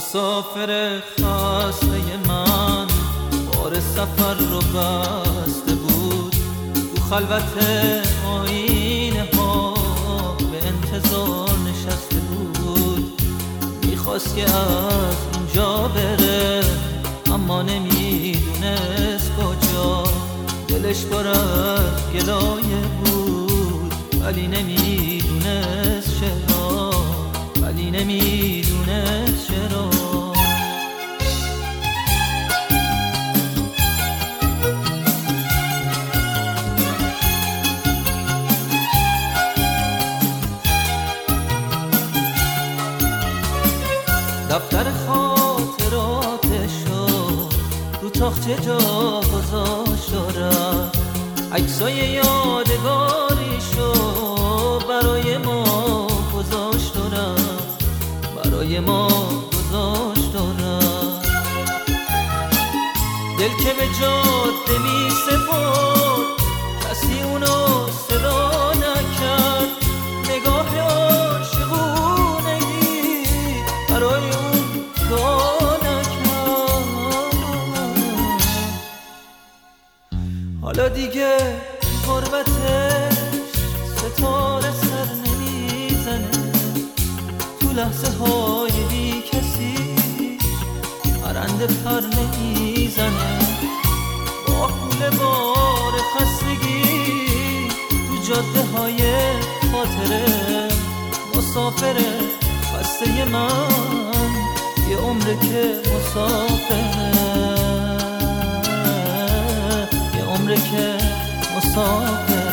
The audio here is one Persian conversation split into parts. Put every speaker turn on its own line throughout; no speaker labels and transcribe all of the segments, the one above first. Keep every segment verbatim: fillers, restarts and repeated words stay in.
مسافر خسته من بار سفر رو بسته بود، تو خلوت آینه ها به انتظار نشسته بود. میخواست که از اینجا بره اما نمیدونست کجا، دلش پر از گلایه بود ولی نمیدونست چرا، ولی نمیدونست چرا. دفتر خاطراتشو رو تاخچه جا گذاشت دارم، عکسای یادگاریشو برای ما گذاشت دارم، برای ما گذاشت دارم. دل که به جاده می سپرد کسی اونو صدا نکرد، نگاه عاشقونگی برای اون دعا نکرد. حالا دیگه غربتش ستاره سر نمیزنه، تو لحظه های بی کسی پرنده پر نمیزنه. با کول بار خستگی تو جاده های خاطره مسافره خسته من، یه عمره که مسافره، یه عمره که مسافره.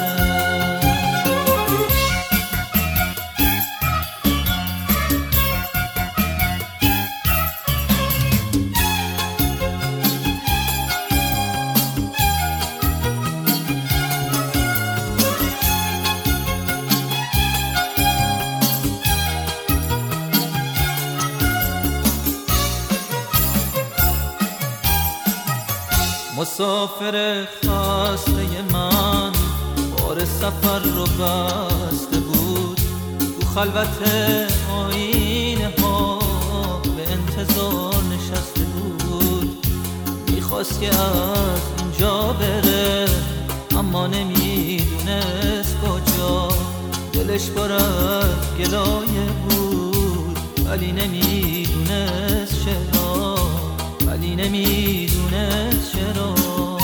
مسافر خسته من بار سفر رو بسته بود، تو خلوت آینه ها به انتظار نشسته بود. میخواست که از اینجا بره اما نمیدونست کجا، دلش پر از گلایه بود ولی نمیدونست چرا، ولی نمیدونست چرا.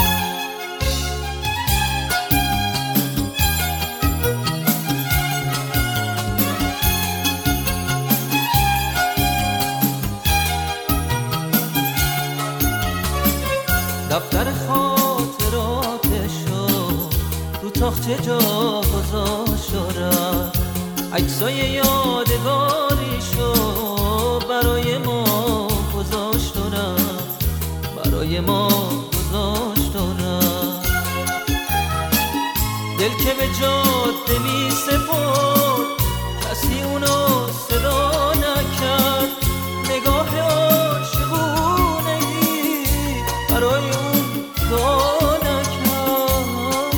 دفتر خاطراتشو رو تاخچه جا گذاشت دارم، عکسای یادگاریشو برای ما گذاشت دارم، برای ما گذاشت دارم. دل که به جاده می سپرد کسی اونو صدا نکرد، نگاه عاشقونگی برای اون دعا نکرد.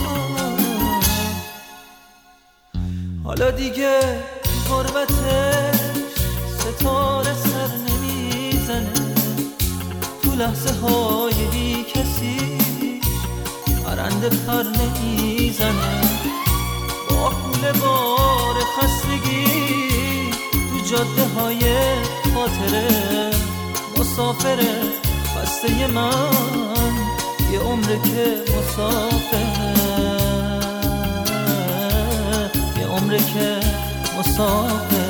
حالا دیگه غربتش ستاره سر نمیزنه، تو لحظه های بی کسی پرنده پر نمیزنه. با کول بار خستگی تو جاده های خاطره مسافره خسته من، یه عمره که مسافره، یه عمره که مسافره.